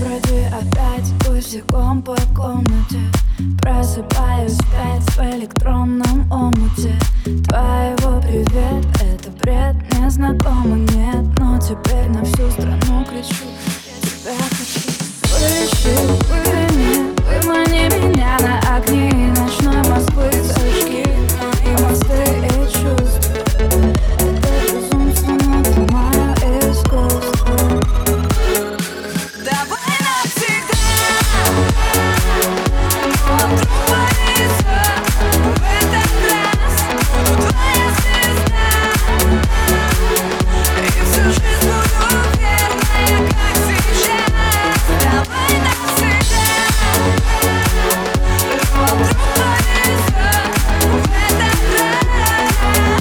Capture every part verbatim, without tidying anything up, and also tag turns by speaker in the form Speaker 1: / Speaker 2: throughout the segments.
Speaker 1: вроде опять босиком по комнате. Просыпаюсь опять в электронном омуте твоего привет. Это бред, незнакомо, нет. Но теперь на всю страну кричу: я тебя хочу. Выше, выми, вымани меня на огни ночной Москвы. Зажги мои мосты и чувства. Это безумство, но ты мое искусство. Давай навсегда. Но вдруг повезет в этот раз. Буду твоя звезда. И всю жизнь буду верная, как сейчас. Давай навсегда. Но вдруг повезет в этот раз.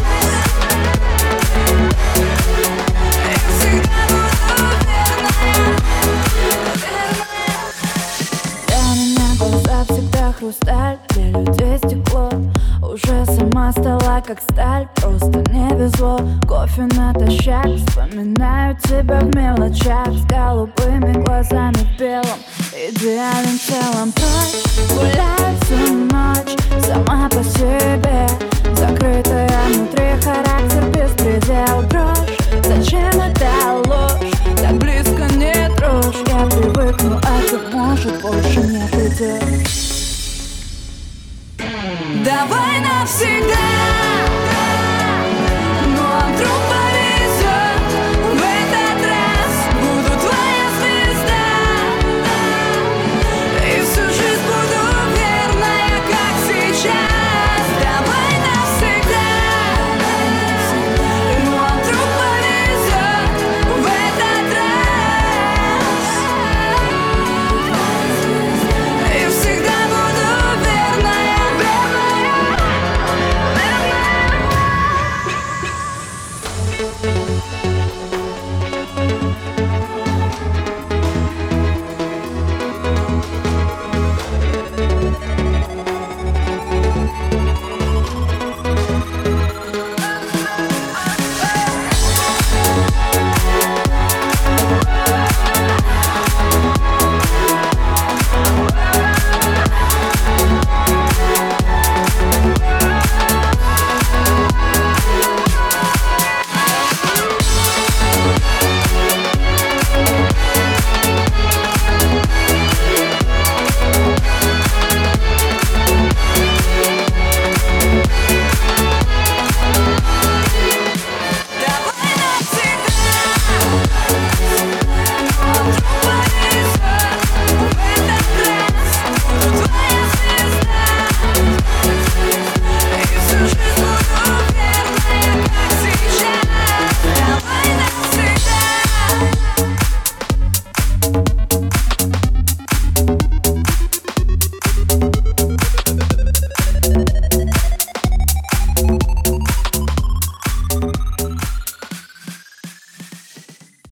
Speaker 1: И всегда буду верная. Для меня глаза всегда хрусталь, для людей стекло. Уже сама стала как сталь, просто не везло. Кофе натощак, вспоминаю тебя в мелочах. С голубыми глазами в белом, идеален в целом. Прочь, гуляй всю ночь, сама по себе. Закрытая внутри, характер без предела. Брошь, зачем это ложь?